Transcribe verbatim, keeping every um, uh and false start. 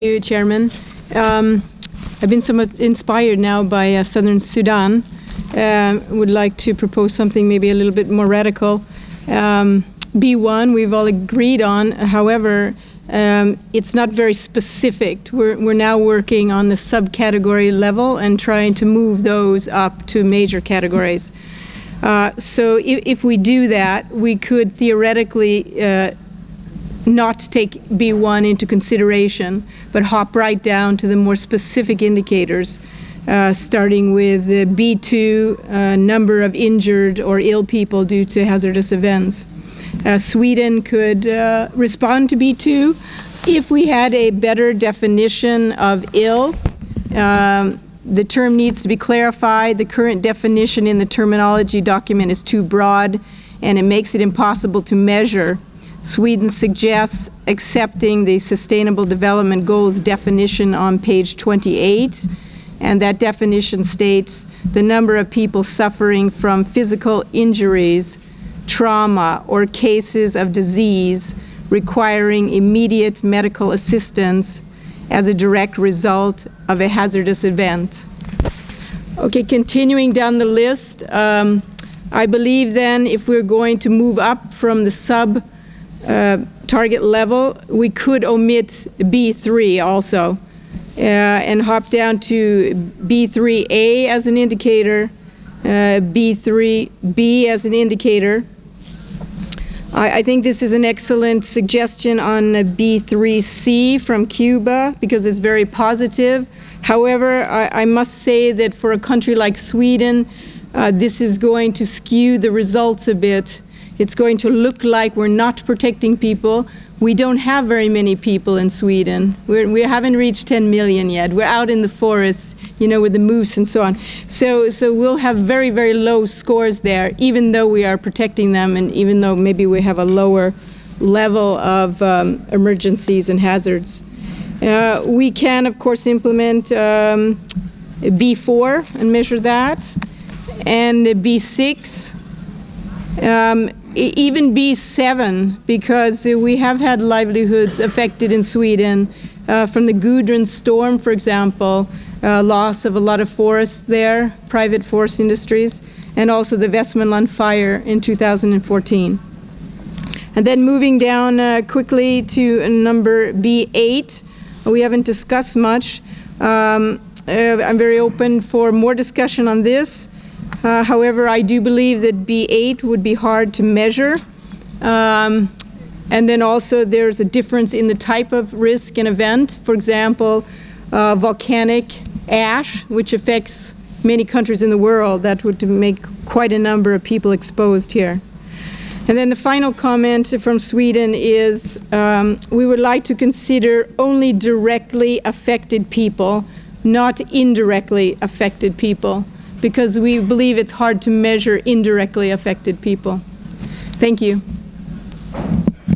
you, Chairman. Um, I've been somewhat inspired now by uh, Southern Sudan. Uh, would like to propose something maybe a little bit more radical. Um, B one we've all agreed on. However, um, it's not very specific. We're, we're now working on the subcategory level and trying to move those up to major categories. Uh, so if, if we do that, we could theoretically uh, not take B one into consideration, but hop right down to the more specific indicators, uh, starting with the B two, uh, number of injured or ill people due to hazardous events. Uh, Sweden could uh, respond to B two if we had a better definition of ill. Um, the term needs to be clarified. The current definition in the terminology document is too broad, and it makes it impossible to measure. Sweden suggests accepting the Sustainable Development Goals definition on page twenty-eight, and that definition states the number of people suffering from physical injuries, trauma, or cases of disease requiring immediate medical assistance as a direct result of a hazardous event. Okay, continuing down the list, um, I believe then if we're going to move up from the sub Uh, target level, we could omit B three also uh, and hop down to B three A as an indicator, uh, B three B as an indicator. I, I think this is an excellent suggestion on uh, B three C from Cuba because it's very positive. However, I, I must say that for a country like Sweden, uh, this is going to skew the results a bit. It's going to look like we're not protecting people. We don't have very many people in Sweden. We're, we haven't reached ten million yet. We're out in the forests, you know, with the moose and so on. So, so we'll have very, very low scores there, even though we are protecting them and even though maybe we have a lower level of um, emergencies and hazards. Uh, we can, of course, implement um, B four and measure that, and B six. Um, even B seven, because uh, we have had livelihoods affected in Sweden uh, from the Gudrun storm, for example, uh, loss of a lot of forests there, private forest industries, and also the Västmanland fire in two thousand fourteen. And then moving down uh, quickly to number B eight, we haven't discussed much. Um, uh, I'm very open for more discussion on this. Uh, however, I do believe that B eight would be hard to measure. Um, and then also there's a difference in the type of risk and event. For example, uh, volcanic ash, which affects many countries in the world. That would make quite a number of people exposed here. And then the final comment from Sweden is um, we would like to consider only directly affected people, not indirectly affected people, because we believe it's hard to measure indirectly affected people. Thank you.